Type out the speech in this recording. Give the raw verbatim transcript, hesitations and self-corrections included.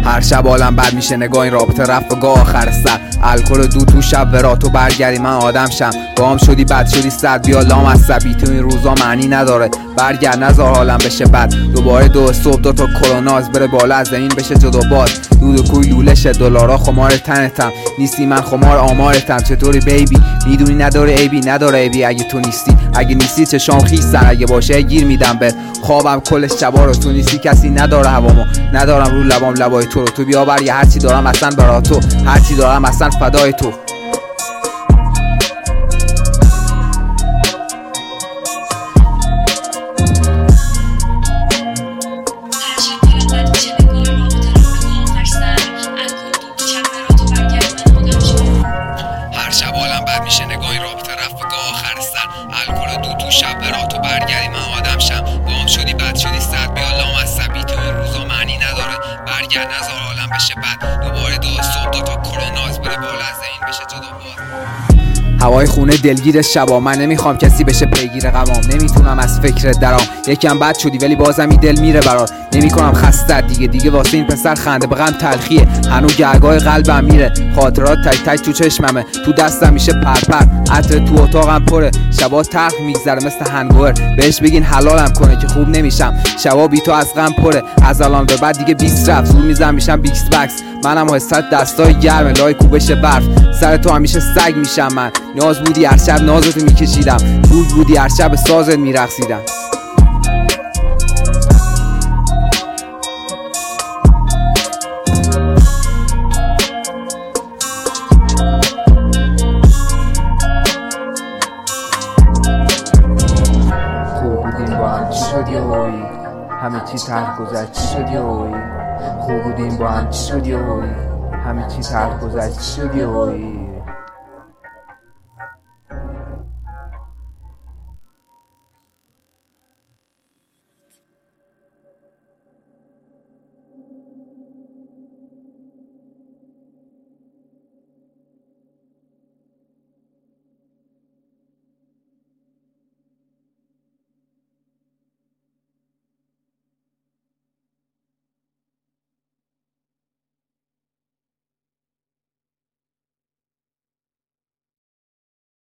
هر شب عالم بد میشه نگاه این رابطه رفت و گاه آخر سر الکل دو تو شب ورا تو برگردی من آدم شم گام شدی بد شدی صد بیا لام عصبی تو این روزا معنی نداره برگرد نزار حالم بشه بد دوباره دو صبح دو تا کروناز بره بالا از زمین بشه جدا باز دود و کوی لولشه دلارا خمار تنتم نیستی من خمار آمارتم چطوری بیبی میدونی نداره عیبی نداره عیبی اگه تو نیستی اگه نیستی چشام خیسن اگه باشه گیر میدم به خوابم کل شبا رو تو نیستی کسی نداره هوامو ندارم رو لبام لبای تو رو تو بیا بر یه هرچی دارم اصلا برا تو هرچی دارم اصلا فدای تو هر شب عالم بد میشه نگاه این رابطه رفت و گاه آخر سر الکل دو تو شب برا تو برگردی من آدم شم گام شدی بد شدی صد بیا لام عصبی تو این روزا معنی نداره برگرد نزار حالم بشه بد دوباره دو صبح دو تا کروناز بره بالا از زمین بشه جدا باز هوای خونه دلگیر شبا من نمیخوام کسی بشه پیگیر غمام نمیتونم از فکر درام یکم بد شدی ولی بازم این دل میره برات نمیکنم خسته دیگه دیگه واسه این پسر خنده به غم تلخیه هنو گرگای قلبم میره خاطرات تک تک تو چشممه تو دستم میشه پرپر عطر تو اتاقم پره شبا تلخ میگذره مثل هنگوور بهش بگین حلالم کنه که خوب نمیشم شبا بی تو از غم پره از الان به بعد دیگه بیست رفت زور میزنم میشم بیکس بکس منم حسرت دستای گرمه لای کوبش برف سر تو همیشه سگ میشم من ناز بودی هر شب نازتو میکشیدم بود بودی هر شب سازت میرقصیدم خوب بودیم با هم چی شدی اوی همه چی تلخ گذشت چی شدی اوی خوب بودیم با هم چی شدی اوی همه چی تلخ گذشت چی شدی اوی